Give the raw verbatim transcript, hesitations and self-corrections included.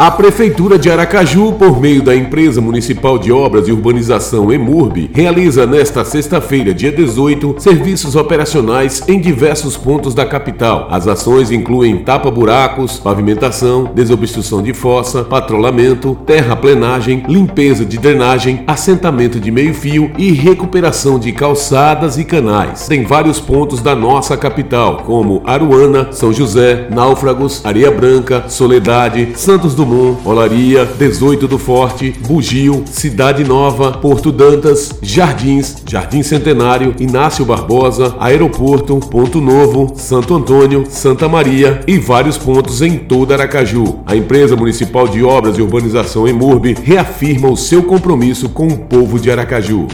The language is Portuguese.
A Prefeitura de Aracaju, por meio da Empresa Municipal de Obras e Urbanização EMURB, realiza nesta sexta-feira, dia dezoito, serviços operacionais em diversos pontos da capital. As ações incluem tapa-buracos, pavimentação, desobstrução de fossa, patrulhamento, terraplenagem, limpeza de drenagem, assentamento de meio-fio e recuperação de calçadas e canais. Tem vários pontos da nossa capital, como Aruana, São José, Náufragos, Areia Branca, Soledade, Santos Dumont, Olaria, dezoito do Forte, Bugio, Cidade Nova, Porto Dantas, Jardins, Jardim Centenário, Inácio Barbosa, Aeroporto, Ponto Novo, Santo Antônio, Santa Maria e vários pontos em toda Aracaju. A Empresa Municipal de Obras e Urbanização EMURB reafirma o seu compromisso com o povo de Aracaju.